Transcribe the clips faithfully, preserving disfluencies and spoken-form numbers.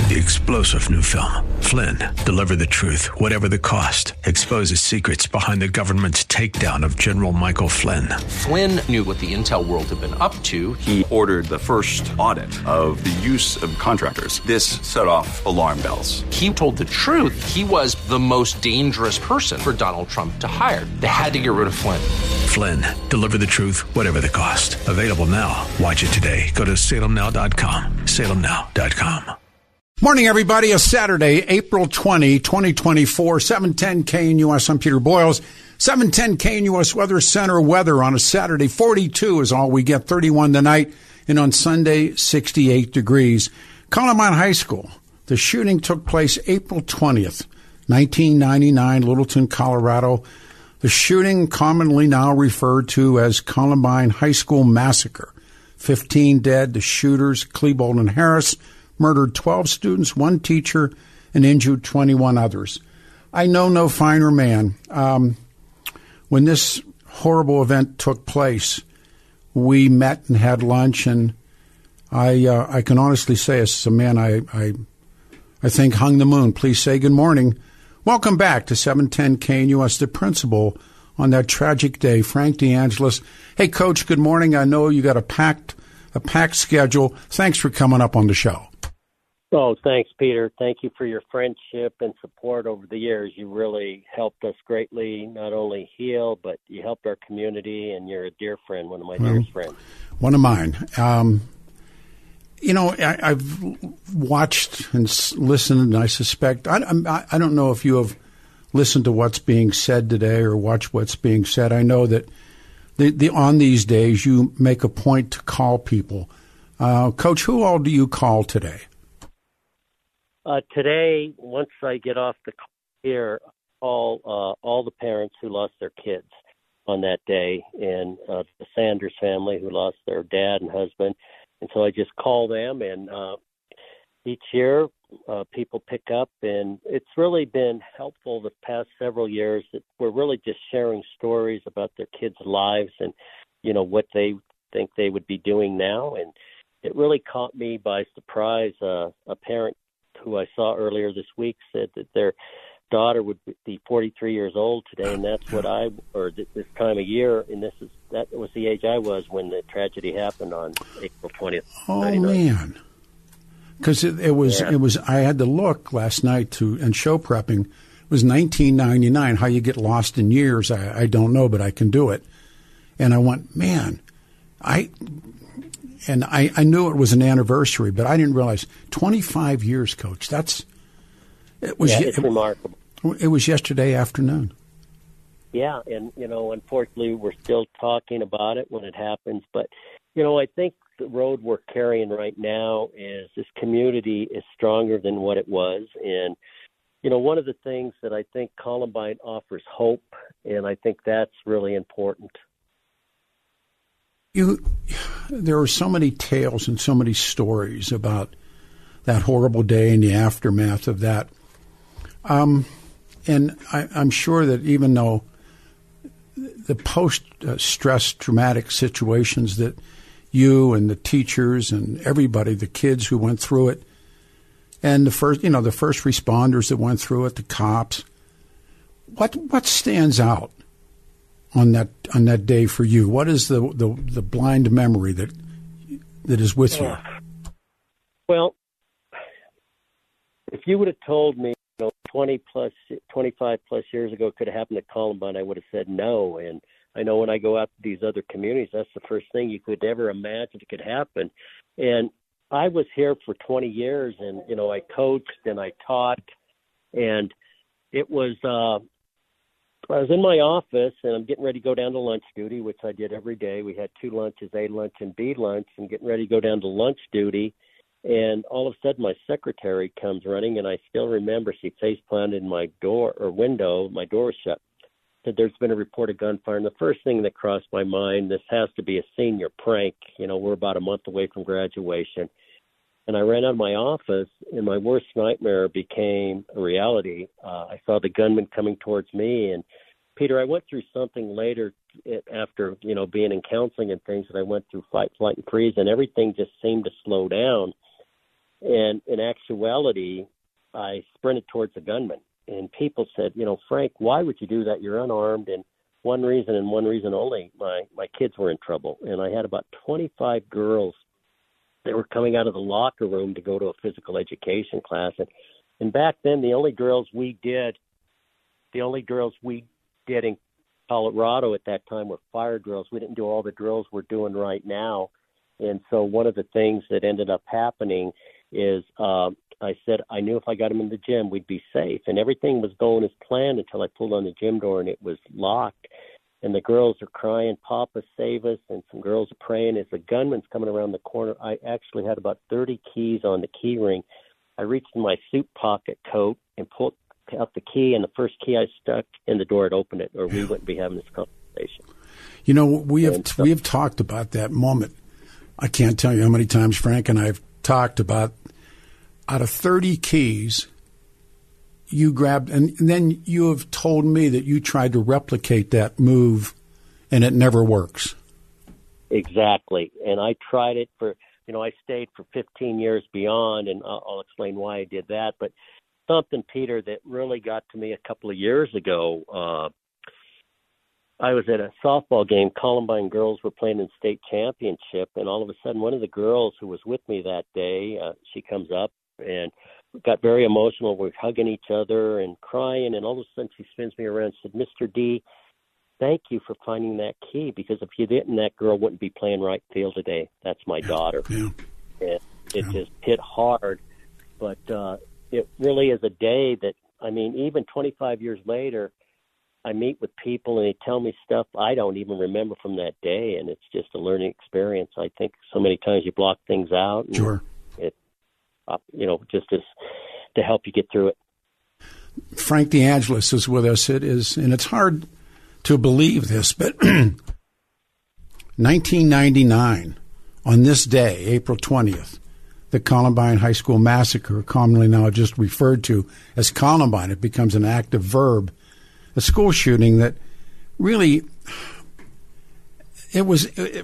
The explosive new film, Flynn, deliver the truth, whatever the cost, exposes secrets behind the government's takedown of General Michael Flynn. Flynn knew what the intel world had been up to. He ordered the first audit of the use of contractors. This set off alarm bells. He told the truth. He was the most dangerous person for Donald Trump to hire. They had to get rid of Flynn. Flynn, deliver the truth, whatever the cost. Available now. Watch it today. Go to salem now dot com. salem now dot com. Morning, everybody. A Saturday, April twentieth, twenty twenty-four, seven ten K N U S. I'm Peter Boyles. seven ten K N U S Weather Center weather on a Saturday. forty-two is all we get, thirty-one tonight, and on Sunday, sixty-eight degrees. Columbine High School. The shooting took place April twentieth, nineteen ninety-nine, Littleton, Colorado. The shooting, commonly now referred to as Columbine High School Massacre. fifteen dead. The shooters, Klebold and Harris, murdered twelve students, one teacher, and injured twenty-one others. I know no finer man. Um, when this horrible event took place, we met and had lunch, and I uh, I can honestly say, as a man I, I I think hung the moon. Please say good morning. Welcome back to seven ten K N U S, the principal on that tragic day, Frank DeAngelis. Hey, Coach, good morning. I know you got a packed a packed schedule. Thanks for coming up on the show. Oh, thanks, Peter. Thank you for your friendship and support over the years. You really helped us greatly, not only heal, but you helped our community, and you're a dear friend, one of my well, dearest friends. One of mine. Um, you know, I, I've watched and listened, and I suspect, I, I, I don't know if you have listened to what's being said today or watched what's being said. I know that the, the on these days you make a point to call people. Uh, Coach, who all do you call today? Uh, today, once I get off the call here, all uh, all the parents who lost their kids on that day, and uh, the Sanders family who lost their dad and husband, and so I just call them. And uh, each year, uh, people pick up, and it's really been helpful the past several years that we're really just sharing stories about their kids' lives and you know what they think they would be doing now. And it really caught me by surprise. Uh, a parent who I saw earlier this week said that their daughter would be forty-three years old today, and that's what I, or this time of year, and this is that was the age I was when the tragedy happened on April twentieth. Oh man, because it, it was yeah. it was I had to look last night to and show prepping. It was nineteen ninety-nine. How you get lost in years, I, I don't know, but I can do it. And I went, man, I. And I, I knew it was an anniversary, but I didn't realize twenty-five years, Coach. That's it was. Yeah, it's it, remarkable. It was yesterday afternoon. Yeah, and you know, unfortunately, we're still talking about it when it happens. But you know, I think the road we're carrying right now is this community is stronger than what it was, and you know, one of the things that I think Columbine offers hope, and I think that's really important. You, there are so many tales and so many stories about that horrible day and the aftermath of that. Um, and I, I'm sure that even though the post-stress traumatic situations that you and the teachers and everybody, the kids who went through it, and the first, you know, the first responders that went through it, the cops, what what stands out on that on that day for you? What is the, the, the blind memory that that is with you? Well, if you would have told me, you know, twenty plus, twenty-five plus years ago it could have happened at Columbine, I would have said no. And I know when I go out to these other communities, that's the first thing you could ever imagine it could happen. And I was here for twenty years, and you know, I coached and I taught, and it was. Uh, I was in my office, and I'm getting ready to go down to lunch duty, which I did every day. We had two lunches, A lunch and B lunch, and getting ready to go down to lunch duty. And all of a sudden, my secretary comes running, and I still remember she face planted in my door or window. My door was shut. Said, "There's been a report of gunfire." And the first thing that crossed my mind, this has to be a senior prank. You know, we're about a month away from graduation. And I ran out of my office, and my worst nightmare became a reality. Uh, I saw the gunman coming towards me. And, Peter, I went through something later after, you know, being in counseling and things, that I went through fight, flight, and freeze, and everything just seemed to slow down. And in actuality, I sprinted towards the gunman. And people said, you know, Frank, why would you do that? You're unarmed. And one reason and one reason only, my, my kids were in trouble. And I had about twenty-five girls that were coming out of the locker room to go to a physical education class. And, and back then, the only girls we did, the only girls we did in Colorado at that time were fire drills. We didn't do all the drills we're doing right now. And so one of the things that ended up happening is um, I said I knew if I got him in the gym, we'd be safe. And everything was going as planned until I pulled on the gym door and it was locked. And the girls are crying, Papa, save us. And some girls are praying. As the gunman's coming around the corner, I actually had about thirty keys on the key ring. I reached in my suit pocket coat and pulled out the key, and the first key I stuck in the door, it opened it, or we wouldn't be having this conversation. You know, we have so, we have talked about that moment. I can't tell you how many times Frank and I have talked about out of thirty keys, you grabbed, and then you have told me that you tried to replicate that move, and it never works. Exactly, and I tried it for, you know, I stayed for fifteen years beyond, and I'll, I'll explain why I did that, but something, Peter, that really got to me a couple of years ago. Uh, I was at a softball game. Columbine girls were playing in state championship, and all of a sudden, one of the girls who was with me that day, uh, she comes up and got very emotional. We're hugging each other and crying, and all of a sudden, she spins me around and said, Mister D, thank you for finding that key, because if you didn't, that girl wouldn't be playing right field today. That's my yeah, daughter. Yeah. And it yeah. just hit hard, but uh, it really is a day that, I mean, even twenty-five years later, I meet with people and they tell me stuff I don't even remember from that day, and it's just a learning experience. I think so many times you block things out. And sure. It, uh, you know, just as to help you get through it. Frank DeAngelis is with us. It is, and it's hard to believe this, but nineteen ninety-nine, on this day, April twentieth, the Columbine High School massacre, commonly now just referred to as Columbine, it becomes an active verb, a school shooting that really, it was, it,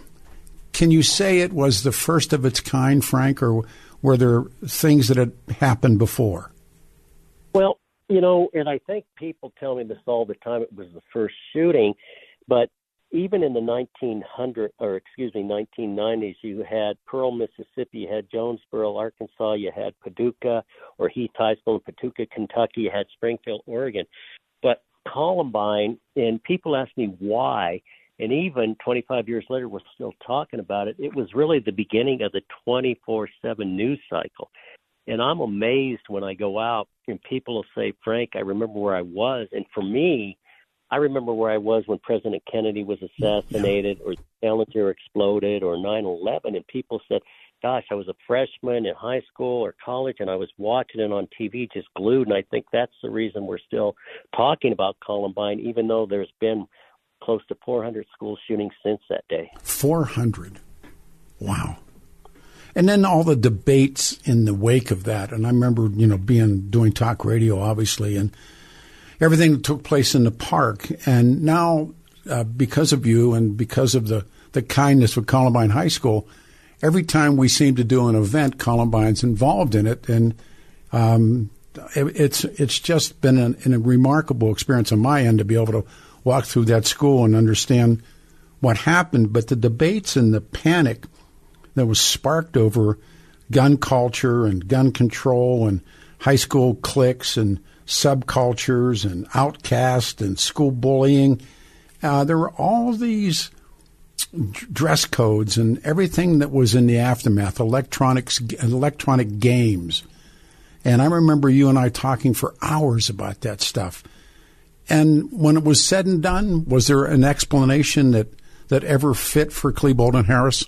can you say it was the first of its kind, Frank, or were there things that had happened before? Well, you know, and I think people tell me this all the time, it was the first shooting, but even in the nineteen hundred, or excuse me, nineteen nineties, you had Pearl, Mississippi, you had Jonesboro, Arkansas, you had Paducah, or Heath High School in Paducah, Kentucky, you had Springfield, Oregon. But Columbine, and people ask me why, and even twenty-five years later, we're still talking about it. It was really the beginning of the twenty-four seven news cycle. And I'm amazed when I go out and people will say, Frank, I remember where I was. And for me, I remember where I was when President Kennedy was assassinated, or Challenger exploded, or nine eleven. And people said, gosh, I was a freshman in high school or college, and I was watching it on T V just glued. And I think that's the reason we're still talking about Columbine, even though there's been close to four hundred school shootings since that day. four hundred. Wow. And then all the debates in the wake of that. And I remember, you know, being doing talk radio, obviously, and everything that took place in the park. And now, uh, because of you and because of the, the kindness of Columbine High School, every time we seem to do an event, Columbine's involved in it. And um, it, it's it's just been an, an, a remarkable experience on my end to be able to walk through that school and understand what happened. But the debates and the panic that was sparked over gun culture and gun control and high school cliques and subcultures and outcast and school bullying, uh, there were all these dress codes and everything that was in the aftermath, electronics, electronic games. And I remember you and I talking for hours about that stuff. And when it was said and done, was there an explanation that, that ever fit for Klebold and Harris?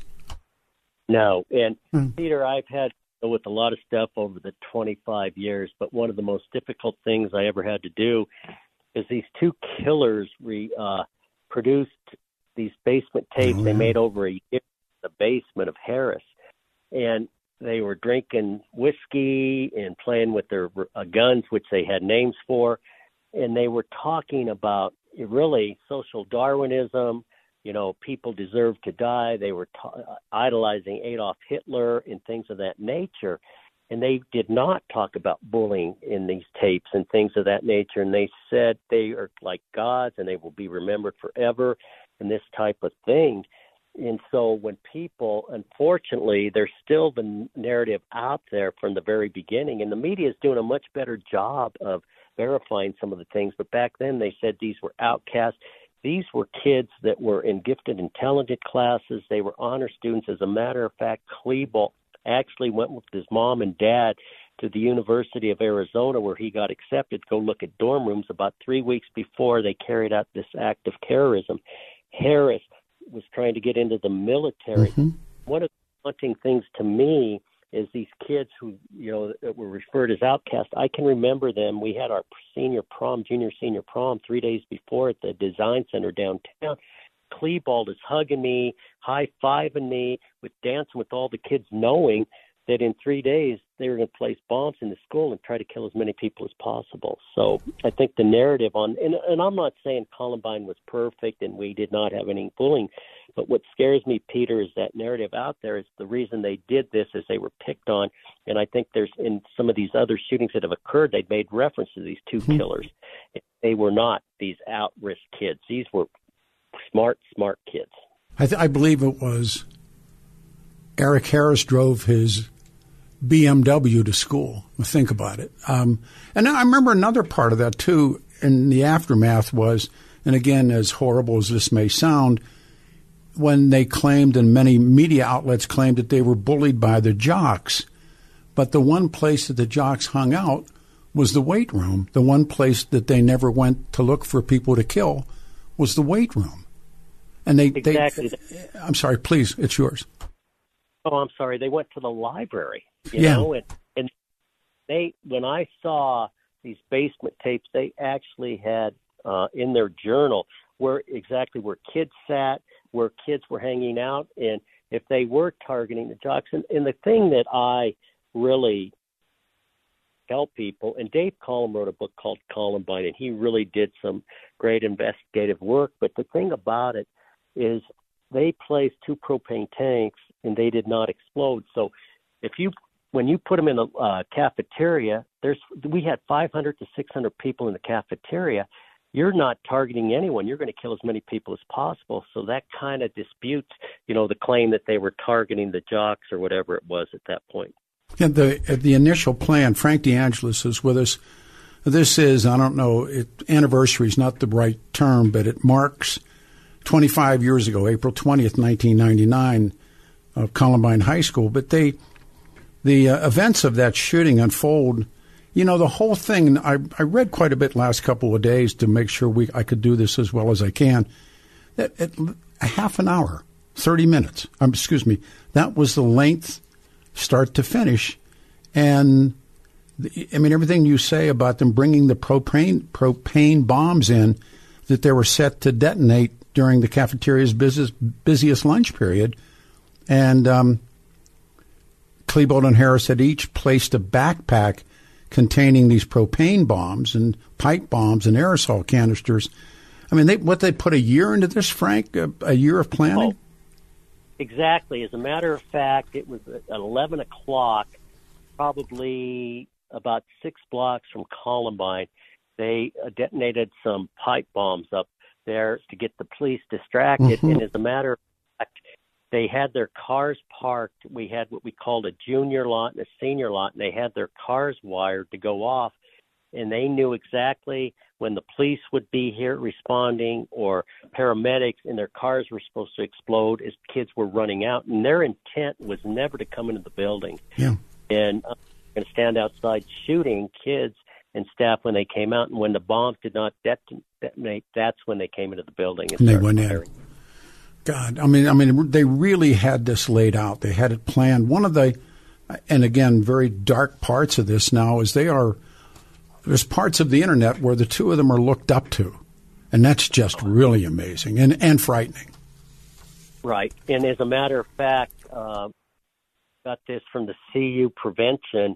No. And, hmm. Peter, I've had to deal with a lot of stuff over the twenty-five years, but one of the most difficult things I ever had to do is these two killers re, uh, produced these basement tapes oh, yeah. they made over a year in the basement of Harris. And they were drinking whiskey and playing with their uh, guns, which they had names for. And they were talking about really social Darwinism, you know, people deserve to die. They were t- idolizing Adolf Hitler and things of that nature. And they did not talk about bullying in these tapes and things of that nature. And they said they are like gods and they will be remembered forever and this type of thing. And so when people, unfortunately, there's still the narrative out there from the very beginning. And the media is doing a much better job of verifying some of the things. But back then they said these were outcasts. These were kids that were in gifted and talented classes. They were honor students. As a matter of fact, Klebold actually went with his mom and dad to the University of Arizona where he got accepted to go look at dorm rooms about three weeks before they carried out this act of terrorism. Harris was trying to get into the military. Mm-hmm. One of the haunting things to me is these kids who, you know, that were referred as outcasts. I can remember them. We had our senior prom, junior senior prom, three days before at the Design Center downtown. Klebold is hugging me, high-fiving me, with dancing with all the kids, knowing that in three days they were going to place bombs in the school and try to kill as many people as possible. So I think the narrative on, and, and I'm not saying Columbine was perfect and we did not have any bullying, but what scares me, Peter, is that narrative out there is the reason they did this is they were picked on. And I think there's in some of these other shootings that have occurred, they've made reference to these two mm-hmm. killers. They were not these out-risk kids. These were smart, smart kids. I, th- I believe it was Eric Harris drove his B M W to school. Think about it. Um, and I remember another part of that, too, in the aftermath was, and again, as horrible as this may sound, when they claimed, and many media outlets claimed, that they were bullied by the jocks. But the one place that the jocks hung out was the weight room. The one place that they never went to look for people to kill was the weight room. And they, exactly. they I'm sorry, please, it's yours. Oh, I'm sorry. They went to the library, you yeah. know, and, and they, when I saw these basement tapes, they actually had uh, in their journal where exactly where kids sat, where kids were hanging out, and if they were targeting the jocks. And, and the thing that I really tell people, and Dave Collum wrote a book called Columbine, and he really did some great investigative work, but the thing about it is they placed two propane tanks and they did not explode. So if you, when you put them in a uh, cafeteria, there's, we had five hundred to six hundred people in the cafeteria. You're not targeting anyone. You're going to kill as many people as possible. So that kind of disputes, you know, the claim that they were targeting the jocks or whatever it was at that point. Yeah, the the initial plan, Frank DeAngelis is with us. This is, I don't know, it, anniversary is not the right term, but it marks twenty-five years ago, April twentieth, nineteen ninety-nine, of Columbine High School. But they, the uh, events of that shooting unfold, you know, the whole thing, I, I read quite a bit last couple of days to make sure we I could do this as well as I can. That, it, a half an hour, thirty minutes, um, excuse me, that was the length, start to finish. And, the, I mean, everything you say about them bringing the propane propane bombs in that they were set to detonate during the cafeteria's busiest, busiest lunch period. And um, Klebold and Harris had each placed a backpack containing these propane bombs and pipe bombs and aerosol canisters. I mean, they, what, they put a year into this, Frank? A, a year of planning? Oh, exactly. As a matter of fact, it was at eleven o'clock, probably about six blocks from Columbine. They uh, detonated some pipe bombs up there to get the police distracted. Mm-hmm. And as a matter of fact, they had their cars parked. We had what we called a junior lot and a senior lot, and they had their cars wired to go off. And they knew exactly when the police would be here responding or paramedics, and their cars were supposed to explode as kids were running out. And their intent was never to come into the building. Yeah. And uh, going to stand outside shooting kids and staff when they came out. And when the bombs did not detonate, that's when they came into the building and, and they started went firing. in. God, I mean, I mean, they really had this laid out. They had it planned. One of the, and again, very dark parts of this now is they are, there's parts of the internet where the two of them are looked up to, and that's just really amazing and, and frightening. Right. And as a matter of fact, uh, got this from the C U prevention.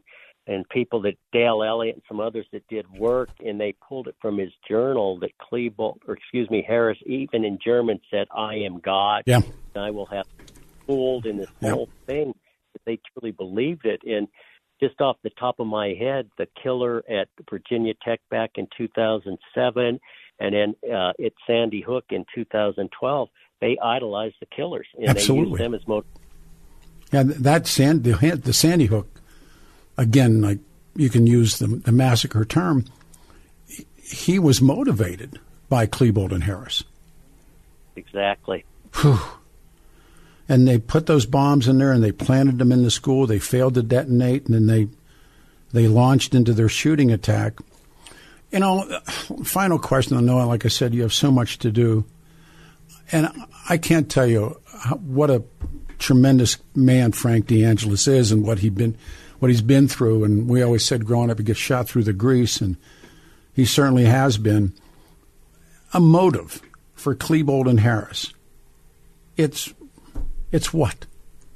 and people that Dale Elliott and some others that did work, and they pulled it from his journal that Klebold, or excuse me, Harris, even in German, said, "I am God. Yeah. And I will have fooled in this Yep. whole thing." They truly believed it. And just off the top of my head, the killer at Virginia Tech back in two thousand seven, and then uh, at Sandy Hook in two thousand twelve, they idolized the killers, and Absolutely. they used them as motiv- Yeah, that sand, the, the Sandy Hook, again, like you can use the, the massacre term, he was motivated by Klebold and Harris. Exactly. Whew. And they put those bombs in there and they planted them in the school. They failed to detonate, and then they they launched into their shooting attack. You know, final question. I know, like I said, you have so much to do. And I can't tell you how, what a tremendous man Frank DeAngelis is, and what he'd been, what he's been through. And we always said growing up, he gets shot through the grease, and he certainly has been. A motive for Klebold and Harris. It's it's what?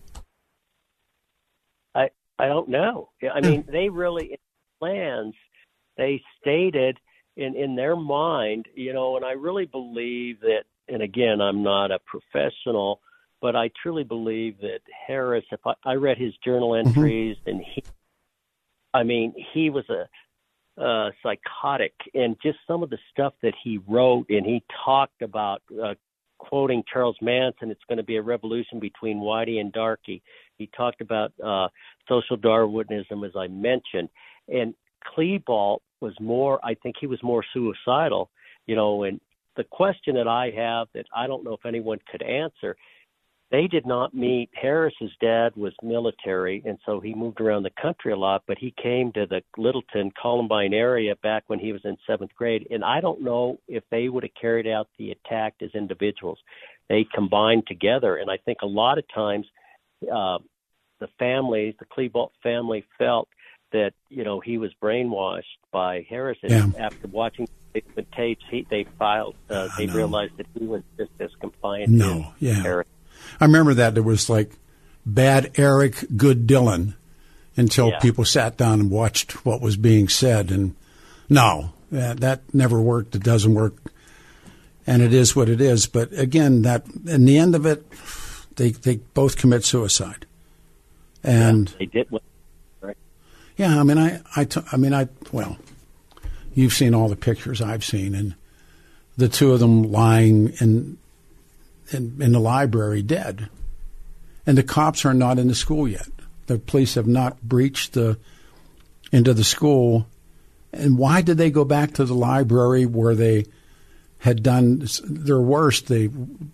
I I don't know. I mean, they really, in plans, they stated in, in their mind, you know, and I really believe that, and again, I'm not a professional, but I truly believe that Harris, if I, I read his journal entries, mm-hmm. and he, I mean, he was a uh, psychotic, and just some of the stuff that he wrote, and he talked about, uh, quoting Charles Manson, it's going to be a revolution between Whitey and Darky. He talked about uh, social Darwinism, as I mentioned, and Klebold was more, I think he was more suicidal, you know, and the question that I have that I don't know if anyone could answer, they did not meet. Harris's dad was military, and so he moved around the country a lot, but he came to the Littleton, Columbine area back when he was in seventh grade, and I don't know if they would have carried out the attack as individuals. They combined together, and I think a lot of times uh, the families, the Klebold family, felt that, you know, he was brainwashed by Harris, and yeah. after watching the tapes, he, they filed, uh, they no. realized that he was just as compliant no. as yeah. Harris. I remember that there was like bad Eric, good Dylan, until Yeah. people sat down and watched what was being said. And no, that, that never worked. It doesn't work. And it is what it is. But again, that in the end of it, they they both commit suicide. And yeah, they did. Right. Yeah, I mean, I, I, t- I mean, I, well, you've seen all the pictures I've seen, and the two of them lying in, in, in the library dead. And the cops are not in the school yet. The police have not breached the, into the school. And why did they go back to the library where they had done their worst? They,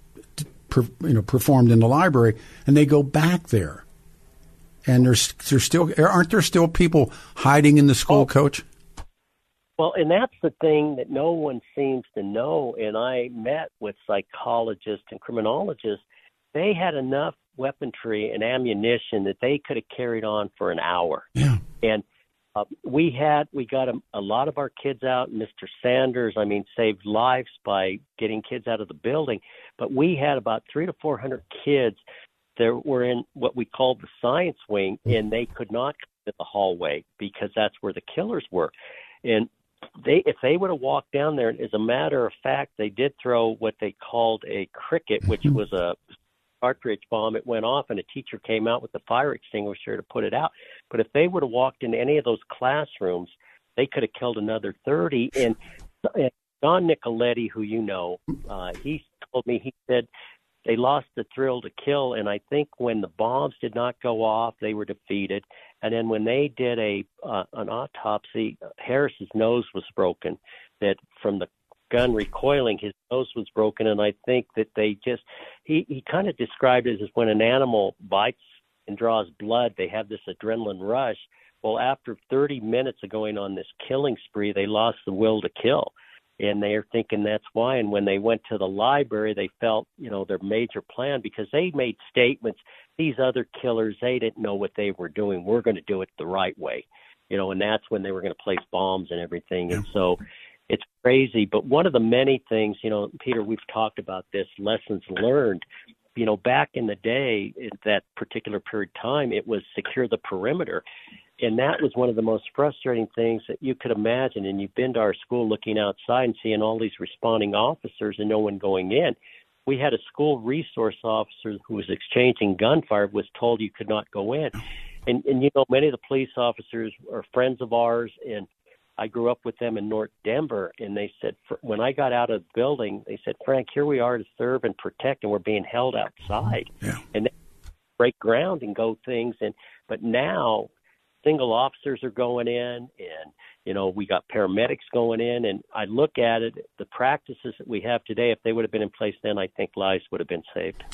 you know, performed in the library, and they go back there. And there's, there's still, aren't there still people hiding in the school, oh. Coach? Well, and that's the thing that no one seems to know. And I met with psychologists and criminologists. They had enough weaponry and ammunition that they could have carried on for an hour. Yeah. And uh, we had, we got a, a lot of our kids out. Mister Sanders, I mean, saved lives by getting kids out of the building. But we had about three to four hundred kids that were in what we called the science wing, and they could not come to the hallway because that's where the killers were. And they, if they would have walked down there, as a matter of fact, they did throw what they called a cricket, which was a cartridge bomb. It went off, and a teacher came out with a fire extinguisher to put it out. But if they would have walked into any of those classrooms, they could have killed another thirty. And, and Don Nicoletti, who you know, uh, he told me, he said, they lost the thrill to kill, and I think when the bombs did not go off, they were defeated. And then when they did a uh, an autopsy, Harris's nose was broken. That from the gun recoiling, his nose was broken, and I think that they just he he kind of described it as when an animal bites and draws blood, they have this adrenaline rush. Well, after thirty minutes of going on this killing spree, they lost the will to kill. And they're thinking that's why. And when they went to the library, they felt, you know, their major plan, because they made statements. These other killers, they didn't know what they were doing. We're going to do it the right way, you know, and that's when they were going to place bombs and everything. Yeah. And so it's crazy. But one of the many things, you know, Peter, we've talked about this, lessons learned. you know, back in the day, at that particular period of time, it was secure the perimeter. And that was one of the most frustrating things that you could imagine. And you've been to our school looking outside and seeing all these responding officers and no one going in. We had a school resource officer who was exchanging gunfire, was told you could not go in. And, and you know, many of the police officers are friends of ours, and I grew up with them in North Denver, and they said, when I got out of the building, they said, Frank, here we are to serve and protect, and we're being held outside. Yeah. And they break ground and go things. And but now single officers are going in, and, you know, we got paramedics going in, and I look at it, the practices that we have today, if they would have been in place then, I think lives would have been saved.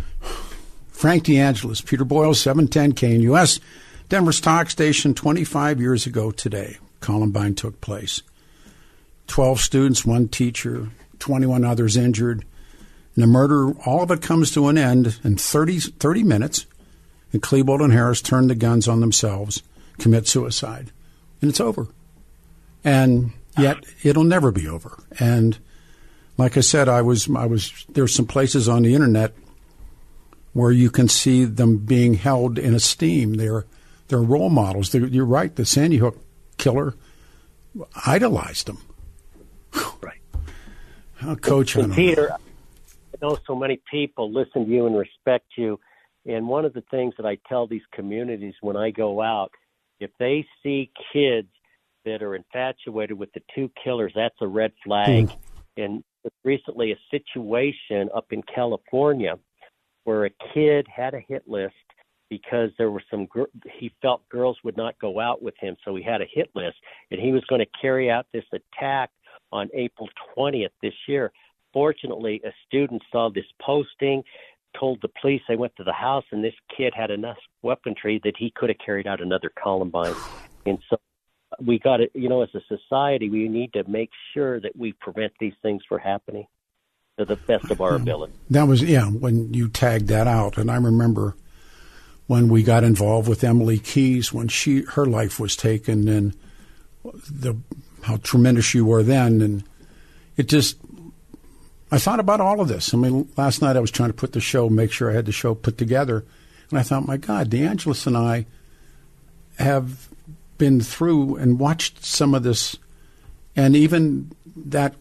Frank DeAngelis, Peter Boyle, seven ten K N U S, Denver's talk station. Twenty-five years ago today, Columbine took place. Twelve students, one teacher, twenty-one others injured. And the murder, all of it comes to an end in thirty, thirty minutes, and Klebold and Harris turn the guns on themselves, commit suicide, and it's over. And yet it'll never be over. And like I said, I was, I was, there's some places on the internet where you can see them being held in esteem. They're, they're role models. They're, you're right. The Sandy Hook killer idolized them. Right. Oh, Coach, I don't Peter, know. I know so many people listen to you and respect you. And one of the things that I tell these communities when I go out, if they see kids that are infatuated with the two killers, that's a red flag. Mm. And recently a situation up in California where a kid had a hit list because there were some, he felt girls would not go out with him, so he had a hit list, and he was going to carry out this attack on April twentieth this year. Fortunately, a student saw this posting, told the police, they went to the house, and this kid had enough weaponry that he could have carried out another Columbine. And so we got to, you know, as a society, we need to make sure that we prevent these things from happening to the best of our ability. That was, yeah, when you tagged that out. And I remember when we got involved with Emily Keyes, when she her life was taken, and the how tremendous you were then. And it just, I thought about all of this. I mean, last night I was trying to put the show, make sure I had the show put together. And I thought, my God, DeAngelis and I have been through and watched some of this. And even that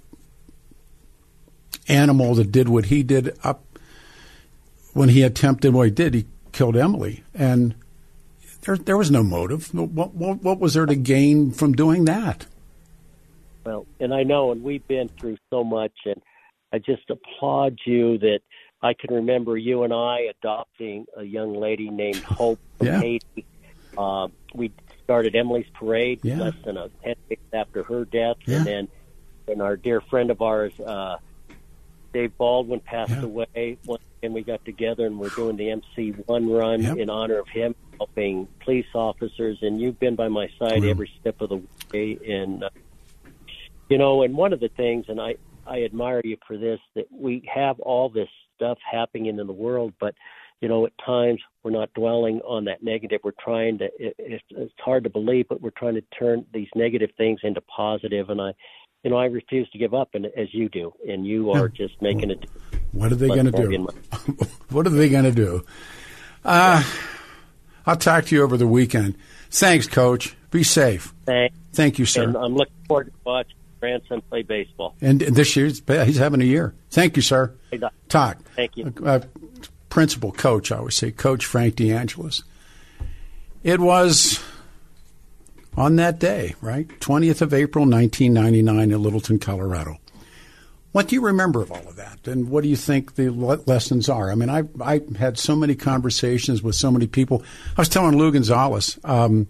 animal that did what he did up when he attempted what he did, he killed Emily. And there, there was no motive. What, what, what was there to gain from doing that? Well, and I know, and we've been through so much, and I just applaud you that I can remember you and I adopting a young lady named Hope from yeah. Haiti. Uh, we started Emily's Parade yeah. less than a ten days after her death, yeah. and then and our dear friend of ours, uh, Dave Baldwin, passed yeah. away. Once again, we got together and we're doing the M C one run yep. in honor of him, helping police officers, and you've been by my side Real. every step of the way. And uh, you know, and one of the things, and I, I admire you for this, that we have all this stuff happening in the world, but, you know, at times we're not dwelling on that negative. We're trying to, it, it's, it's hard to believe, but we're trying to turn these negative things into positive. And I, you know, I refuse to give up, and as you do, and you are yeah. just making it. What are they going to do? What are they going to do? Uh, I'll talk to you over the weekend. Thanks, Coach. Be safe. Thanks. Thank you, sir. And I'm looking forward to watching grandson play baseball. And this year, he's having a year. Thank you, sir. Hey, Doc. Talk. Thank you. Uh, principal, coach, I always say, Coach Frank DeAngelis. It was on that day, right? twentieth of April, nineteen ninety-nine in Littleton, Colorado. What do you remember of all of that? And what do you think the le- lessons are? I mean, I I had so many conversations with so many people. I was telling Lou Gonzalez, um,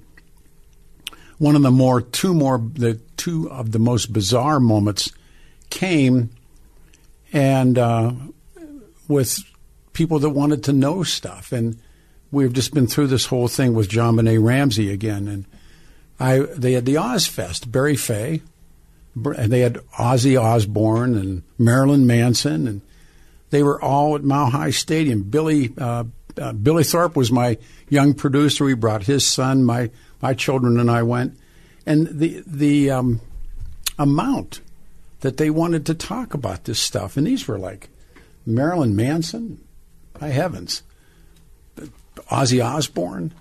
one of the more, two more, the two of the most bizarre moments came and uh, with people that wanted to know stuff. And we've just been through this whole thing with JonBenet Ramsey again. And I they had the Ozfest, Barry Fay, and they had Ozzy Osbourne and Marilyn Manson, and they were all at Mile High Stadium. Billy uh, uh, Billy Thorpe was my young producer. He brought his son, my my children, and I went. And the the um, amount that they wanted to talk about this stuff, and these were like Marilyn Manson, by heavens. Ozzy Osbourne.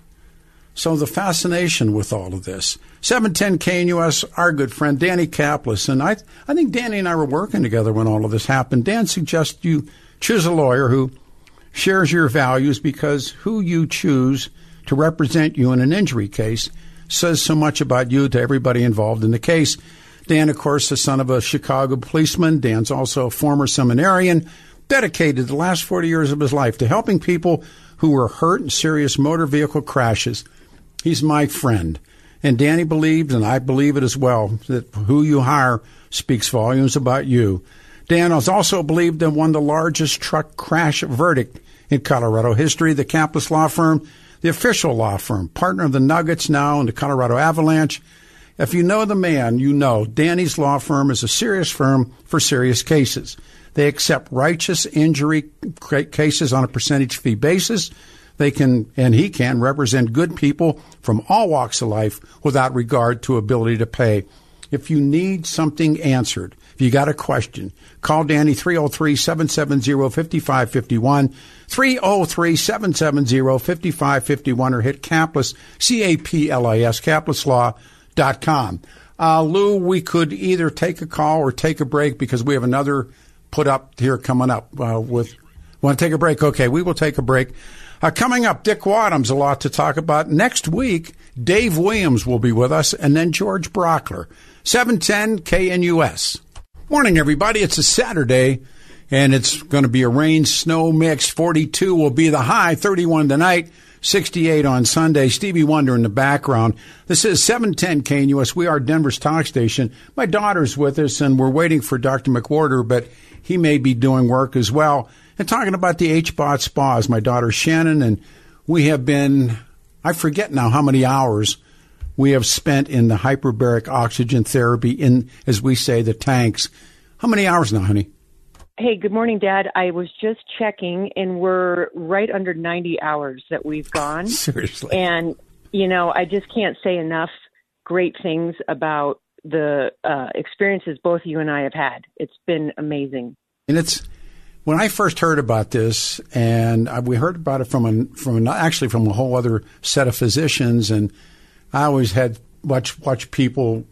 So the fascination with all of this. seven ten K N U S, our good friend Danny Kaplis, and I I think Danny and I were working together when all of this happened. Dan suggests you choose a lawyer who shares your values, because who you choose to represent you in an injury case says so much about you to everybody involved in the case. Dan, of course, the son of a Chicago policeman. Dan's also a former seminarian, dedicated the last forty years of his life to helping people who were hurt in serious motor vehicle crashes. He's my friend. And Danny believed, and I believe it as well, that who you hire speaks volumes about you. Dan has also believed in won the largest truck crash verdict in Colorado history, the Kaplis Law Firm, the official law firm, partner of the Nuggets now and the Colorado Avalanche. If you know the man, you know Danny's law firm is a serious firm for serious cases. They accept righteous injury cases on a percentage fee basis. They can, and he can, represent good people from all walks of life without regard to ability to pay. If you need something answered, if you got a question, call Danny three oh three, seven seven zero, five five five one, three oh three, seven seven zero, five five five one, or hit Kaplis, C A P L I S, kaplis law dot com. Uh, Lou, we could either take a call or take a break because we have another put up here coming up. Uh, with Want to take a break? Okay, we will take a break. Uh, coming up, Dick Wadhams, a lot to talk about. Next week, Dave Williams will be with us, and then George Brockler. seven ten K N U S. Morning, everybody. It's a Saturday, and it's going to be a rain-snow mix. forty-two will be the high, thirty-one tonight, sixty-eight on Sunday. Stevie Wonder in the background. This is seven ten K N U S. We are Denver's talk station. My daughter's with us, and we're waiting for Doctor McWhorter, but he may be doing work as well. And talking about the H B O T spas, my daughter Shannon, and we have been, I forget now how many hours we have spent in the hyperbaric oxygen therapy in, as we say, the tanks. How many hours now, honey? Hey, good morning, Dad. I was just checking, and we're right under ninety hours that we've gone. Seriously. And, you know, I just can't say enough great things about the uh, experiences both you and I have had. It's been amazing. And it's, when I first heard about this, and I, we heard about it from a, from a, actually from a whole other set of physicians, and I always had watch watch people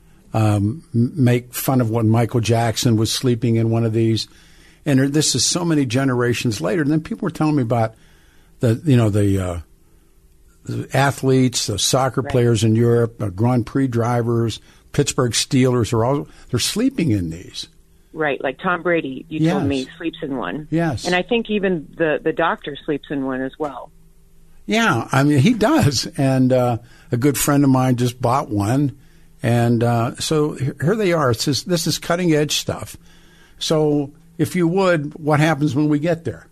um, make fun of when Michael Jackson was sleeping in one of these, and there, this is so many generations later. And then people were telling me about the you know the, uh, the athletes, the soccer right. players in Europe, uh, Grand Prix drivers, Pittsburgh Steelers are all they're sleeping in these. Right, like Tom Brady, you yes. told me, sleeps in one. Yes. And I think even the, the doctor sleeps in one as well. Yeah, I mean, he does. And uh, a good friend of mine just bought one. And uh, so here they are. It's just, this is cutting-edge stuff. So if you would, what happens when we get there?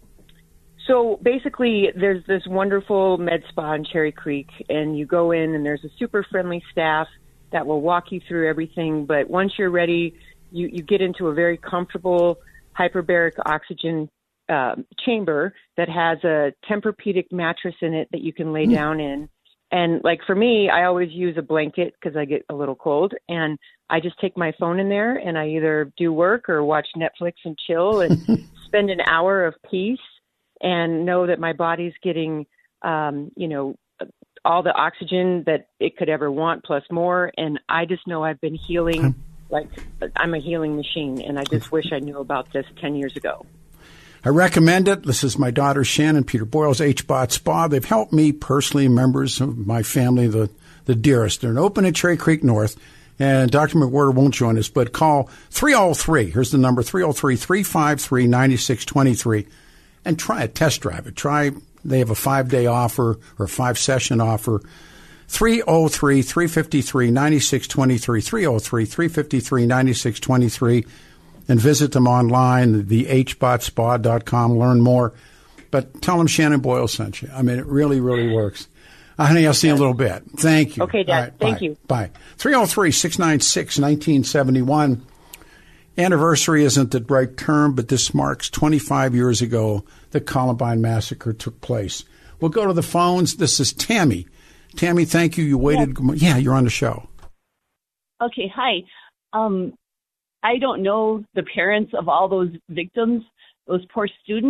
So basically, there's this wonderful med spa in Cherry Creek, and you go in, and there's a super friendly staff that will walk you through everything. But once you're ready, You, you get into a very comfortable hyperbaric oxygen uh, chamber that has a Tempur-Pedic mattress in it that you can lay mm. down in. And like for me, I always use a blanket because I get a little cold. And I just take my phone in there and I either do work or watch Netflix and chill and spend an hour of peace and know that my body's getting, um, you know, all the oxygen that it could ever want plus more. And I just know I've been healing. Like, I'm a healing machine, and I just wish I knew about this ten years ago. I recommend it. This is my daughter, Shannon, Peter Boyle's H B O T Spa. They've helped me personally, members of my family, the, the dearest. They're open at Cherry Creek North, and Doctor McWhorter won't join us, but call three oh three. Here's the number, three oh three, three five three, nine six two three, and try it, test drive it. Try, they have a five-day offer or a five-session offer. three oh three, three five three, nine six two three, three oh three, three five three, nine six two three, and visit them online, the h bot spa dot com, learn more. But tell them Shannon Boyle sent you. I mean, it really, really works. Uh, honey, I'll see you in a little bit. Thank you. Okay, Dad. Right, Thank bye. you. Bye. three oh three, six nine six, one nine seven one. Anniversary isn't the right term, but this marks twenty-five years ago the Columbine Massacre took place. We'll go to the phones. This is Tammy. Tammy, thank you. You waited. Yes. Yeah, you're on the show. Okay, hi. Um, I don't know the parents of all those victims, those poor students,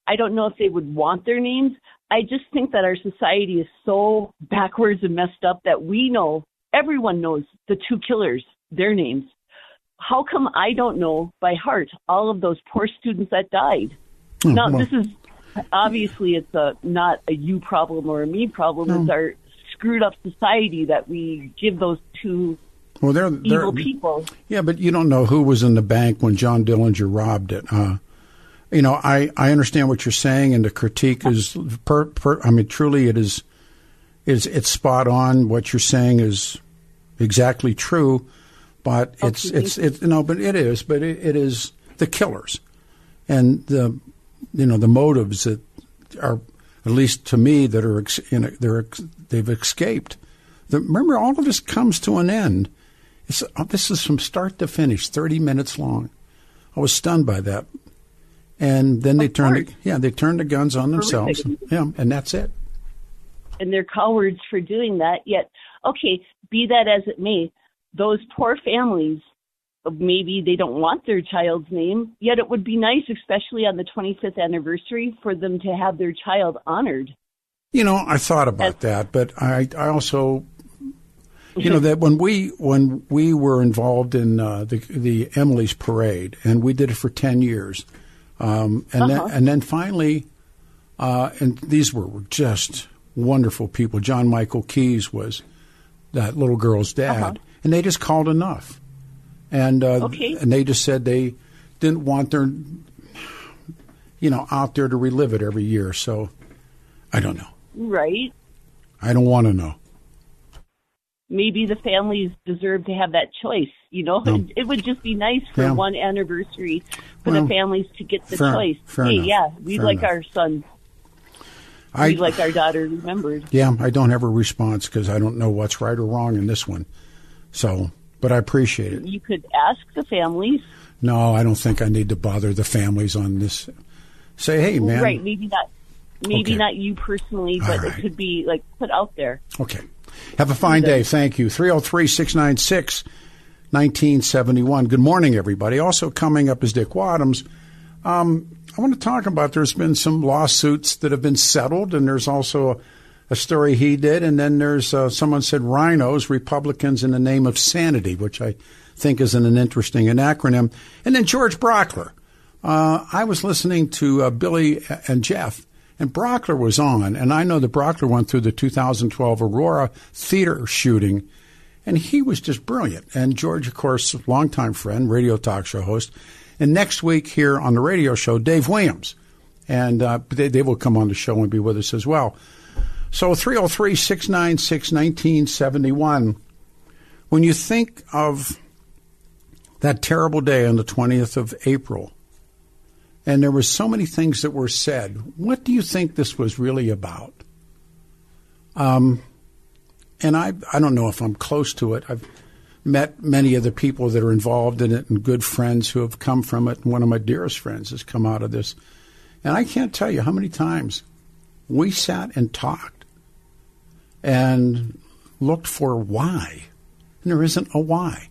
I don't know if they would want their names. I just think that our society is so backwards and messed up that we know, everyone knows the two killers, their names. How come I don't know by heart all of those poor students that died? Oh, now, well. this is obviously it's a not a you problem or a me problem. No. It's our screwed up society that we give those two well, they're, they're, evil people. Yeah, but you don't know who was in the bank when John Dillinger robbed it. Uh, you know, I, I understand what you're saying, and the critique is, per, per, I mean, truly it is, is it's spot on. What you're saying is exactly true, but it's, okay. it's, it's, no, but it is, but it, it is the killers and the, you know, the motives that are, at least to me, that are, you know, they're, they've escaped. The, remember, all of this comes to an end. It's, this is from start to finish, thirty minutes long. I was stunned by that. And then they Of turned, course. yeah, they turned the guns on themselves. Yeah, and that's it. And they're cowards for doing that. Yet, okay, be that as it may, those poor families, maybe they don't want their child's name, yet it would be nice, especially on the twenty-fifth anniversary, for them to have their child honored. You know, I thought about that, but I, I also, you know, that when we when we were involved in uh, the the Emily's Parade, and we did it for ten years, um, and Uh-huh. then and then finally, uh, and these were just wonderful people. John Michael Keyes was that little girl's dad, Uh-huh. and they just called enough, and uh, Okay. and they just said they didn't want their, you know, out there to relive it every year. So I don't know. Right? I don't want to know. Maybe the families deserve to have that choice. You know, No. it, it would just be nice for Yeah. one anniversary for Well, the families to get the fair- choice. fair hey, enough. yeah, we'd Fair like enough. our son, I, we'd like our daughter remembered. yeah, I don't have a response because I don't know what's right or wrong in this one. So, but I appreciate it. You could ask the families. No, I don't think I need to bother the families on this. Say, hey, man. Right, maybe not maybe Okay. not you personally, All but right. it could be like put out there. Okay. Have a fine day. Thank you. three oh three, six nine six, one nine seven one. Good morning, everybody. Also coming up is Dick Wadhams. Um, I want to talk about there's been some lawsuits that have been settled, and there's also a, a story he did, and then there's uh, someone said rhinos, Republicans in the name of sanity, which I think is an, an interesting an acronym. And then George Brockler. Uh, I was listening to uh, Billy and Jeff, and Brockler was on, and I know that Brockler went through the two thousand twelve Aurora theater shooting, and he was just brilliant. And George, of course, longtime friend, radio talk show host. And next week here on the radio show, Dave Williams. And uh, they, they will come on the show and be with us as well. So three oh three, six nine six, one nine seven one. When you think of that terrible day on the twentieth of April, and there were so many things that were said, what do you think this was really about? Um, and I, I don't know if I'm close to it. I've met many of the people that are involved in it and good friends who have come from it. And one of my dearest friends has come out of this. And I can't tell you how many times we sat and talked and looked for why. And there isn't a why.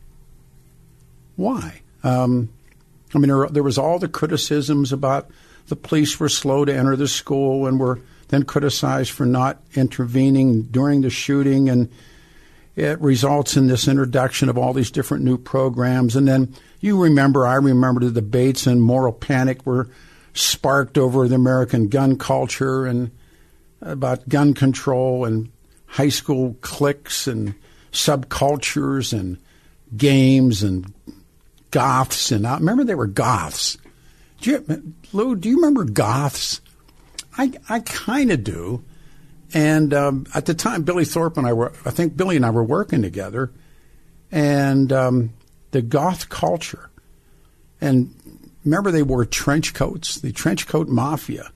Why? Um, I mean, there, there was all the criticisms about the police were slow to enter the school and were then criticized for not intervening during the shooting. And it results in this introduction of all these different new programs. And then you remember, I remember the debates and moral panic were sparked over the American gun culture and about gun control and high school cliques and subcultures and games and goths. And I remember they were goths. Do you, Lou, do you remember goths? I, I kind of do. And um, at the time, Billy Thorpe and I were, I think Billy and I were working together. And um, the goth culture. And remember they wore trench coats, the trench coat mafia.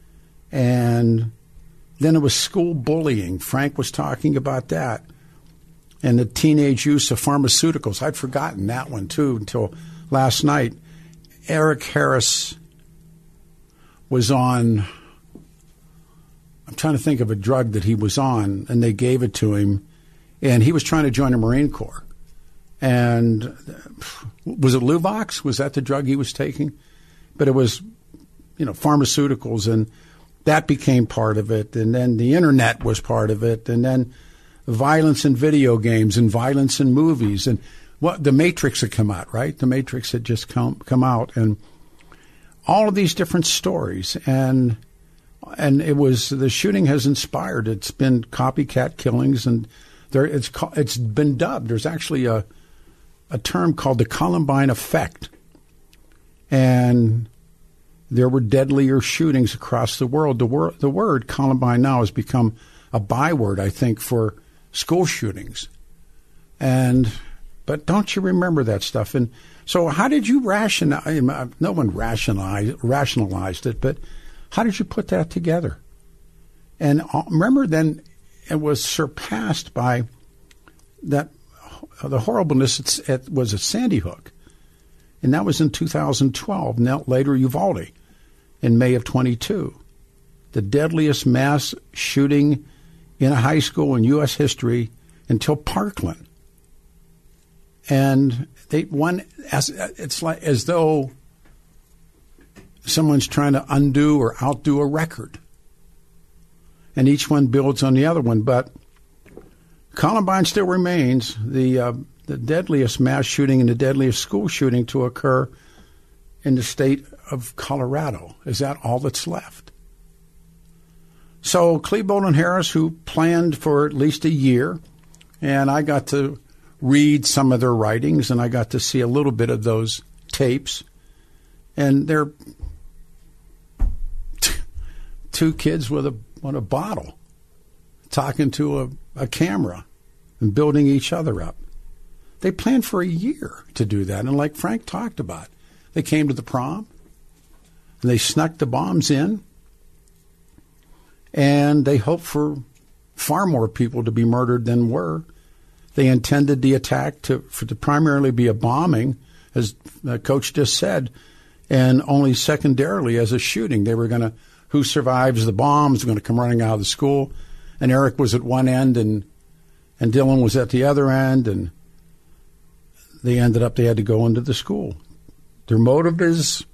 And then it was school bullying. Frank was talking about that. And the teenage use of pharmaceuticals. I'd forgotten that one, too, until last night. Eric Harris was on, I'm trying to think of a drug that he was on, and they gave it to him, and he was trying to join the Marine Corps. And was it Luvox? Was that the drug he was taking? But it was you know, pharmaceuticals, and that became part of it. And then the internet was part of it. And then violence in video games and violence in movies. And what the Matrix had come out, right? The Matrix had just come come out. And all of these different stories. And and it was, the shooting has inspired. It's been copycat killings, and there it's it's been dubbed. There's actually a a term called the Columbine effect. And there were deadlier shootings across the world. The, wor- the word Columbine now has become a byword, I think, for school shootings. And but don't you remember that stuff? And so how did you rationalize? No one rationalized, rationalized it, but how did you put that together? And remember, then it was surpassed by that the horribleness it, it was at Sandy Hook. And that was in two thousand twelve. Now, later, Uvalde in May of twenty-two. The deadliest mass shooting in a high school in U S history until Parkland. And they one as it's like as though someone's trying to undo or outdo a record. And each one builds on the other one. But Columbine still remains the uh, the deadliest mass shooting and the deadliest school shooting to occur in the state of Colorado. Is that all that's left? So Klebold and Harris, who planned for at least a year, and I got to read some of their writings, and I got to see a little bit of those tapes, and they're t- two kids with a, with a bottle talking to a, a camera and building each other up. They planned for a year to do that. And like Frank talked about, they came to the prom, and they snuck the bombs in, and they hoped for far more people to be murdered than were. They intended the attack to, for, to primarily be a bombing, as the coach just said, and only secondarily as a shooting. They were going to, who survives the bombs, was going to come running out of the school. And Eric was at one end, and and Dylan was at the other end, and they ended up, they had to go into the school. Their motive is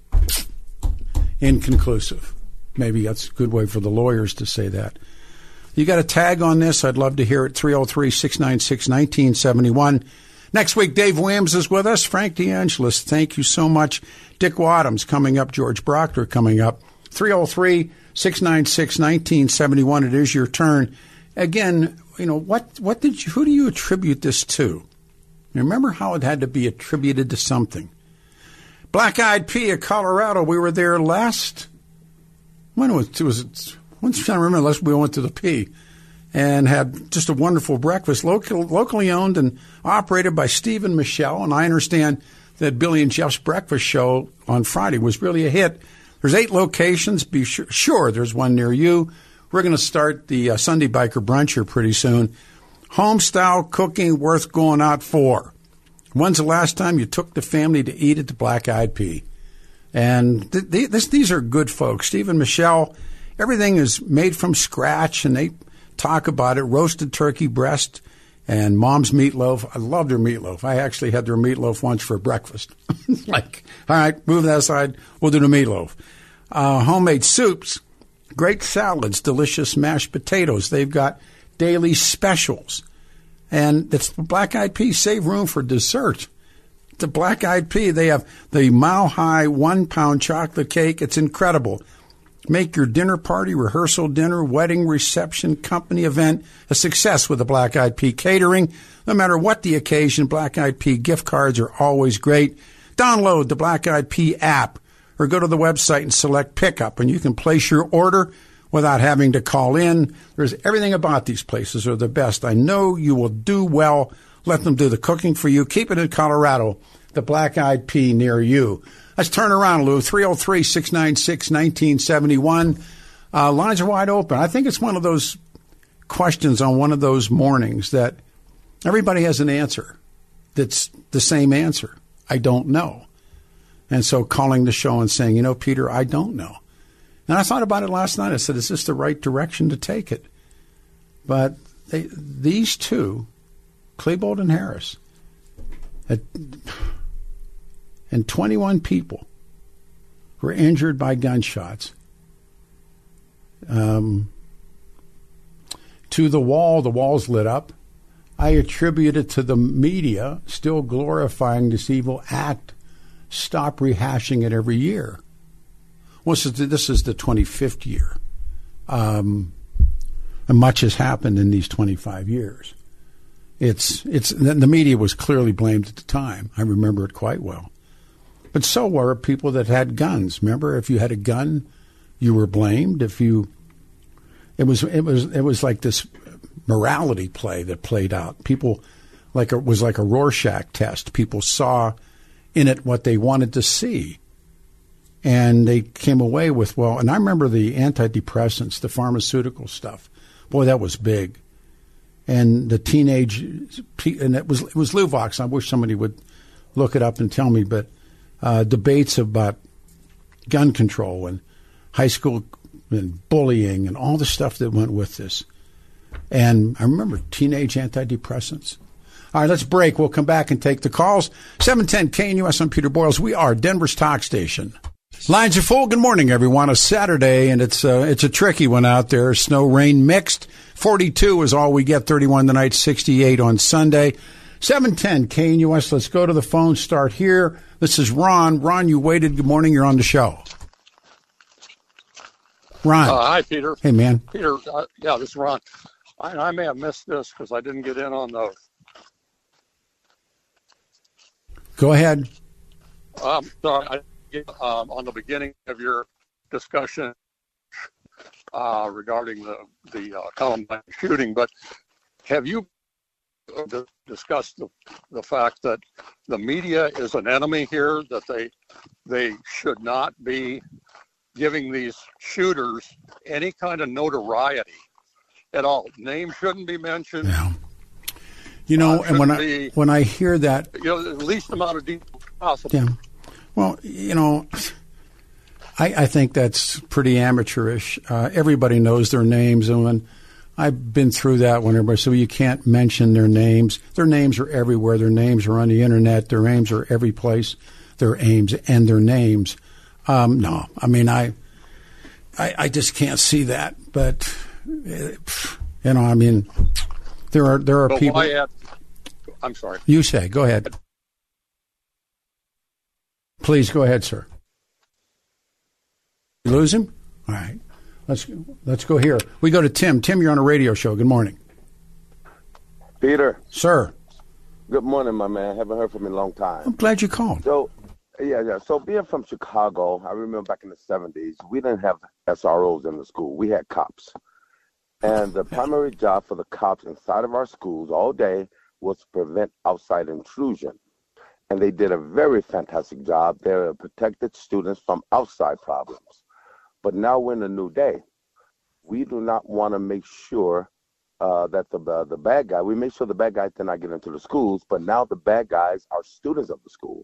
inconclusive. Maybe that's a good way for the lawyers to say that. You got a tag on this? I'd love to hear it. three oh three, six nine six, one nine seven one. Next week, Dave Williams is with us. Frank DeAngelis, thank you so much. Dick Wadhams coming up. George Proctor coming up. three oh three, six nine six, one nine seven one. It is your turn. Again, you know, what, what did you, who do you attribute this to? Remember how it had to be attributed to something. Black Eyed Pea of Colorado. We were there last, when was it? Was it I'm trying to remember, last we went to the P and had just a wonderful breakfast, local, locally owned and operated by Steve and Michelle. And I understand that Billy and Jeff's breakfast show on Friday was really a hit. There's eight locations. Be sure, sure there's one near you. We're going to start the uh, Sunday Biker Brunch here pretty soon. Home-style cooking worth going out for. When's the last time you took the family to eat at the Black Eyed Pea? And th- th- this, these are good folks. Steve and Michelle, everything is made from scratch, and they talk about it. Roasted turkey breast and mom's meatloaf. I love their meatloaf. I actually had their meatloaf once for breakfast. Like, all right, move that aside. We'll do the meatloaf. Uh, homemade soups, great salads, delicious mashed potatoes. They've got daily specials. And it's the Black Eyed Pea. Save room for dessert. The Black Eyed Pea, they have the Mile High one-pound chocolate cake. It's incredible. Make your dinner party, rehearsal dinner, wedding, reception, company event a success with the Black Eyed Pea catering. No matter what the occasion, Black Eyed Pea gift cards are always great. Download the Black Eyed Pea app or go to the website and select pickup, and you can place your order without having to call in. There's everything about these places are the best. I know you will do well. Let them do the cooking for you. Keep it in Colorado, the Black Eyed Pea near you. Let's turn around, Lou. three oh three, six nine six, one nine seven one. Uh, lines are wide open. I think it's one of those questions on one of those mornings that everybody has an answer that's the same answer. I don't know. And so calling the show and saying, you know, Peter, I don't know. And I thought about it last night. I said, is this the right direction to take it? But they, these two, Klebold and Harris, had, and twenty-one people were injured by gunshots. Um, to the wall, the wall's lit up. I attribute it to the media still glorifying this evil act. Stop rehashing it every year. Well, this is the, this is the twenty-fifth year. Um, and much has happened in these twenty-five years. It's it's the media was clearly blamed at the time. I remember it quite well. But so were people that had guns. Remember, if you had a gun, you were blamed. If you, it was it was it was like this morality play that played out. People, like it was like a Rorschach test. People saw in it what they wanted to see, and they came away with, well. And I remember the antidepressants, the pharmaceutical stuff. Boy, that was big. And the teenage, and it was it was Luvox. I wish somebody would look it up and tell me. But uh, debates about gun control and high school and bullying and all the stuff that went with this. And I remember teenage antidepressants. All right, let's break. We'll come back and take the calls. seven ten K N U S. I'm Peter Boyles. We are Denver's talk station. Lines are full. Good morning, everyone. A Saturday, and it's uh, it's a tricky one out there. Snow, rain mixed. forty-two is all we get. thirty-one tonight, sixty-eight on Sunday. seven ten K N U S. Let's go to the phone. Start here. This is Ron. Ron, you waited. Good morning. You're on the show. Ron. Uh, hi, Peter. Hey, man. Peter, uh, yeah, this is Ron. I, I may have missed this because I didn't get in on the... Go ahead. Um, sorry, I, um, on the beginning of your discussion uh, regarding the, the uh, Columbine shooting, but have you uh, discussed the, the fact that the media is an enemy here, that they they should not be giving these shooters any kind of notoriety at all? Names shouldn't be mentioned. Yeah. You know, uh, and when I be, when I hear that, you know, the least amount of detail possible. Yeah. Well, you know, I, I think that's pretty amateurish. Uh, everybody knows their names, and when I've been through that when everybody so you can't mention their names. Their names are everywhere. Their names are on the internet. Their names are every place. Their aims and their names. Um, no, I mean I, I, I just can't see that. But you know, I mean, there are there are but people. Why add, I'm sorry. You say. Go ahead. Please go ahead, sir. You lose him? All right. Let's let's go here. We go to Tim. Tim, you're on a radio show. Good morning. Peter. Sir. Good morning, my man. Haven't heard from you in a long time. I'm glad you called. So, yeah, yeah. So being from Chicago, I remember back in the seventies, we didn't have S R Os in the school. We had cops. And the primary job for the cops inside of our schools all day was to prevent outside intrusion. And they did a very fantastic job. They protected students from outside problems. But now we're in a new day. We do not want to make sure uh, that the uh, the bad guy, we make sure the bad guys did not get into the schools, but now the bad guys are students of the school.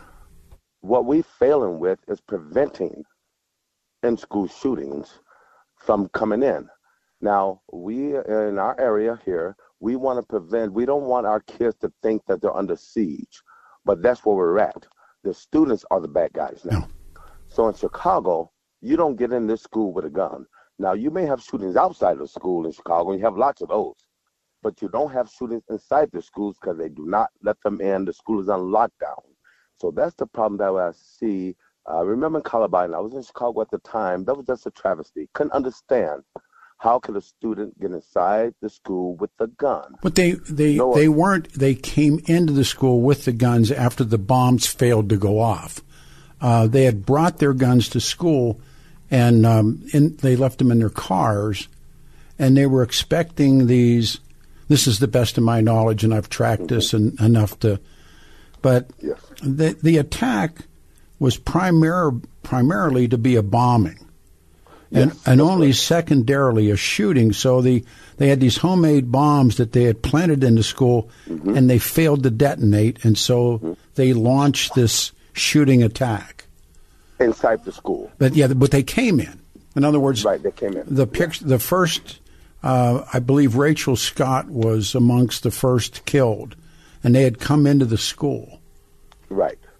What we're failing with is preventing in-school shootings from coming in. Now, we in our area here, we want to prevent, we don't want our kids to think that they're under siege. But that's where we're at. The students are the bad guys now. Yeah. So in Chicago, you don't get in this school with a gun. Now, you may have shootings outside of the school in Chicago, and you have lots of those. But you don't have shootings inside the schools because they do not let them in. The school is on lockdown. So that's the problem that I see. I uh, remember in Columbine, I was in Chicago at the time. That was just a travesty. Couldn't understand. How could a student get inside the school with a gun? But they they, no, they weren't. They came into the school with the guns after the bombs failed to go off. Uh, they had brought their guns to school, and um, in, they left them in their cars, and they were expecting these. This is the best of my knowledge, and I've tracked mm-hmm. this en- enough to. But yes. the the attack was primar- primarily to be a bombing. And, yes, and only right. secondarily a shooting. So the they had these homemade bombs that they had planted in the school, mm-hmm. and they failed to detonate, and so mm-hmm. they launched this shooting attack inside the school. But yeah, but they came in. In other words, right? They came in. The pic- yeah. the first, uh, I believe, Rachel Scott was amongst the first killed, and they had come into the school. Right.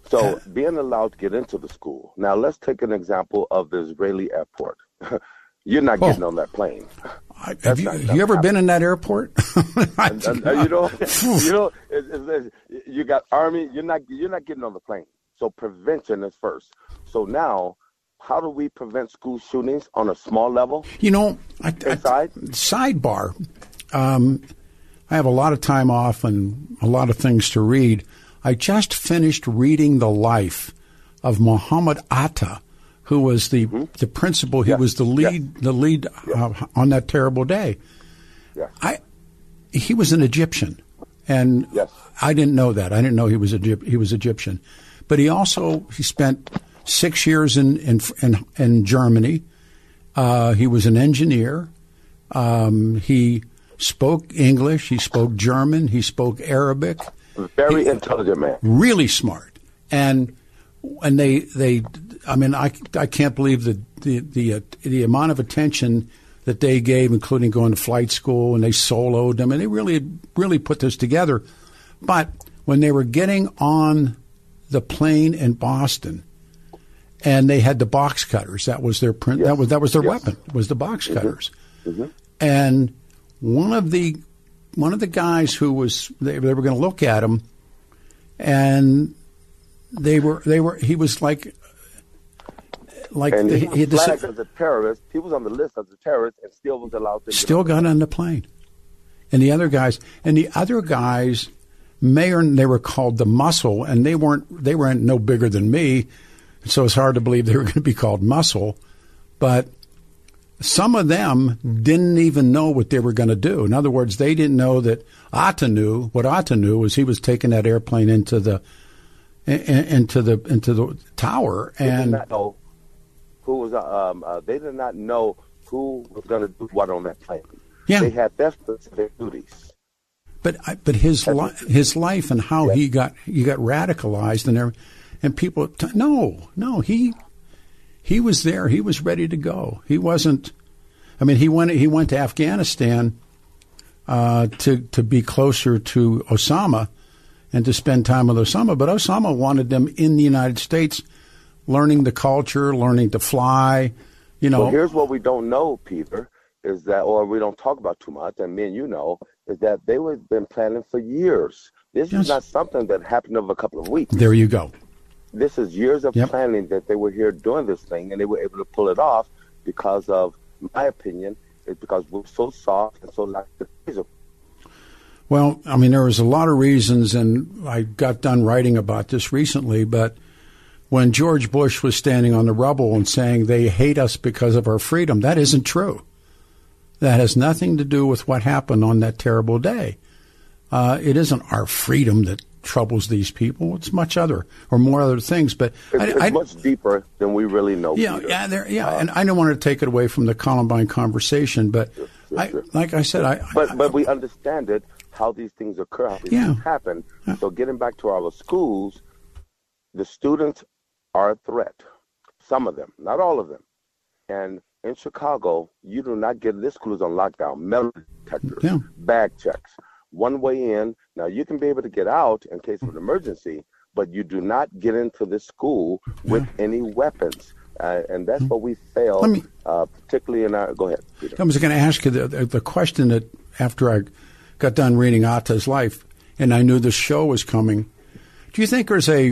So being allowed to get into the school. Now, let's take an example of the Israeli airport. You're not getting oh. on that plane. I, have you, you ever been in that airport? and, and, and, you know, you know, it, it, it, you got Army. You're not, you're not getting on the plane. So prevention is first. So now, how do we prevent school shootings on a small level? You know, I, inside I, sidebar. Um, I have a lot of time off and a lot of things to read. I just finished reading the life of Muhammad Atta, who was the mm-hmm. the principal. He yes. was the lead yes. the lead uh, on that terrible day. Yes. I he was an Egyptian, and yes. I didn't know that. I didn't know he was Egypt, he was Egyptian, but he also he spent six years in in in, in Germany. Uh, he was an engineer. Um, he spoke English. He spoke German. He spoke Arabic. Very he, intelligent man. Really smart. And and they they I mean I, I can't believe the the the, uh, the amount of attention that they gave, including going to flight school, and they soloed them, and they really really put this together. But when they were getting on the plane in Boston, and they had the box cutters, that was their print. Yes. That was that was their yes. weapon. Was the box cutters. Mm-hmm. Mm-hmm. And one of the one of the guys who was they, they were going to look at him, and they were they were he was like like and the, he was he had flagged as a terrorist. He was on the list as a terrorist, and still was allowed to still got on the plane. And the other guys and the other guys, Mayor, they were called the Muscle, and they weren't they weren't no bigger than me, so it's hard to believe they were going to be called Muscle, but. Some of them didn't even know what they were going to do. In other words, they didn't know that Atta knew. What Atta knew was he was taking that airplane into the into the into the tower, they and did not know who was. Um, uh, they did not know who was going to do what on that plane. Yeah, they had their specific duties. But but his li- his life and how yes. he got he got radicalized and there, and people t- no no he. He was there. He was ready to go. He wasn't. I mean, he went. He went to Afghanistan uh, to to be closer to Osama and to spend time with Osama. But Osama wanted them in the United States, learning the culture, learning to fly. You know. Well, here's what we don't know, Peter, is that, or we don't talk about too much, and me and you know, is that they have been planning for years. This yes. is not something that happened over a couple of weeks. There you go. This is years of yep. planning that they were here doing this thing, and they were able to pull it off because of, my opinion, is because we're so soft and so lackadaisical. Well, I mean, there was a lot of reasons, and I got done writing about this recently, but when George Bush was standing on the rubble and saying they hate us because of our freedom, that isn't true. That has nothing to do with what happened on that terrible day. Uh, it isn't our freedom that troubles these people. It's much other or more other things, but it's, I, it's I, much deeper than we really know. Yeah, Peter. yeah, there, yeah. Uh, and I don't want to take it away from the Columbine conversation, but sure, sure, I, sure. like I said, I. But I, but we understand it, how these things occur, how these yeah. things happen. Yeah. So getting back to our schools, the students are a threat. Some of them, not all of them. And in Chicago, you do not get this school is on lockdown. Metal detectors, yeah. bag checks. One way in. Now, you can be able to get out in case of an emergency, but you do not get into this school with yeah. any weapons. Uh, and that's what we fail, me, uh, particularly in our... Go ahead, Peter. I was going to ask you the, the question that after I got done reading Atta's life and I knew this show was coming, do you think there's a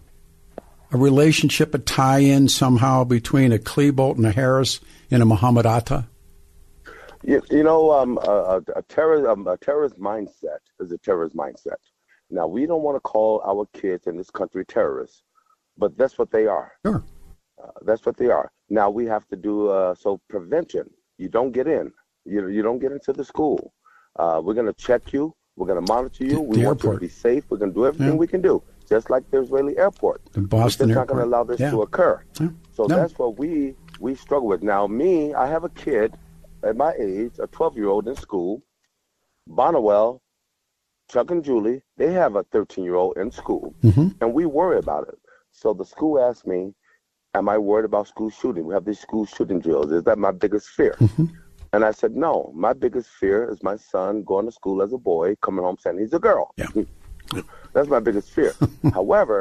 a relationship, a tie-in somehow between a Klebold and a Harris and a Muhammad Atta? You, you know, um, a, a, terror, um, a terrorist mindset is a terrorist mindset. Now, we don't want to call our kids in this country terrorists, but that's what they are. Sure. Uh, that's what they are. Now, we have to do, uh, so prevention. You don't get in. You, you don't get into the school. Uh, we're going to check you. We're going to monitor you. The, we the want airport. you to be safe. We're going to do everything yeah. we can do, just like the Israeli airport. The Boston We're just airport. not going to allow this yeah. to occur. Yeah. So no. that's what we, we struggle with. Now, me, I have a kid at my age, a twelve-year-old in school. Bonnewell, Chuck and Julie, they have a thirteen-year-old in school, mm-hmm. and we worry about it. So the school asked me, am I worried about school shooting? We have these school shooting drills. Is that my biggest fear? Mm-hmm. And I said, no, my biggest fear is my son going to school as a boy, coming home saying he's a girl. Yeah. That's my biggest fear. However,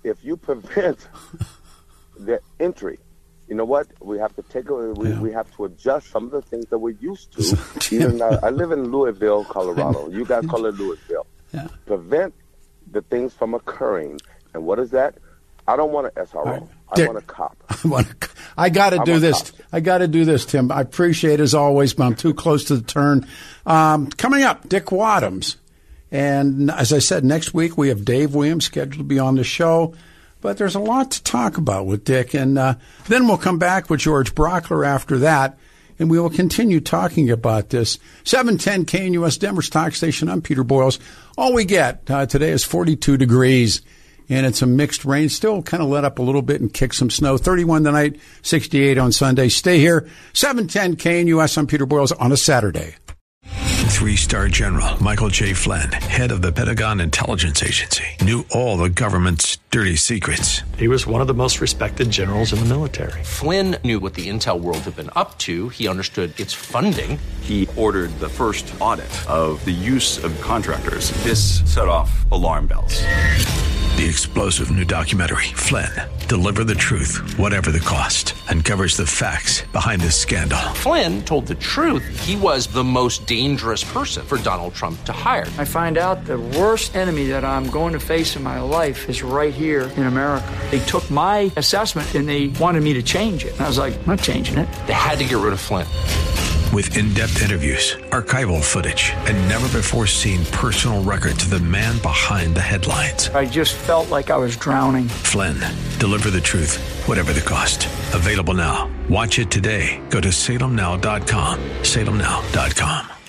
if you prevent the entry, you know what? We have to take away, we, yeah. we have to adjust some of the things that we're used to. Even I, I live in Louisville, Colorado. You guys call it Louisville. Yeah. Prevent the things from occurring. And what is that? I don't want an S R O. Right. I Dick, want a cop. I, want a, I got to do this. Cops. I got to do this, Tim. I appreciate it as always, but I'm too close to the turn. Um, coming up, Dick Wadhams. And as I said, next week we have Dave Williams scheduled to be on the show. But there's a lot to talk about with Dick. And uh, then we'll come back with George Brockler after that. And we will continue talking about this. seven ten K N U S, Denver's talk station. I'm Peter Boyles. All we get uh, today is forty-two degrees. And it's a mixed rain. Still kind of let up a little bit and kick some snow. thirty-one tonight, sixty-eight on Sunday. Stay here. seven ten K N U S. I'm Peter Boyles on a Saturday. Three-star General Michael J. Flynn, head of the Pentagon Intelligence Agency, knew all the government's dirty secrets. He was one of the most respected generals in the military. Flynn knew what the intel world had been up to. He understood its funding. He ordered the first audit of the use of contractors. This set off alarm bells. The explosive new documentary, Flynn, Deliver the Truth, Whatever the Cost, uncovers the facts behind this scandal. Flynn told the truth. He was the most dangerous person for Donald Trump to hire. I find out the worst enemy that I'm going to face in my life is right here in America. They took my assessment and they wanted me to change it. And I was like, I'm not changing it. They had to get rid of Flynn. With in-depth interviews, archival footage, and never-before-seen personal records of the man behind the headlines. I just felt like I was drowning. Flynn, Deliver the Truth, Whatever the Cost. Available now. Watch it today. Go to salem now dot com. salem now dot com.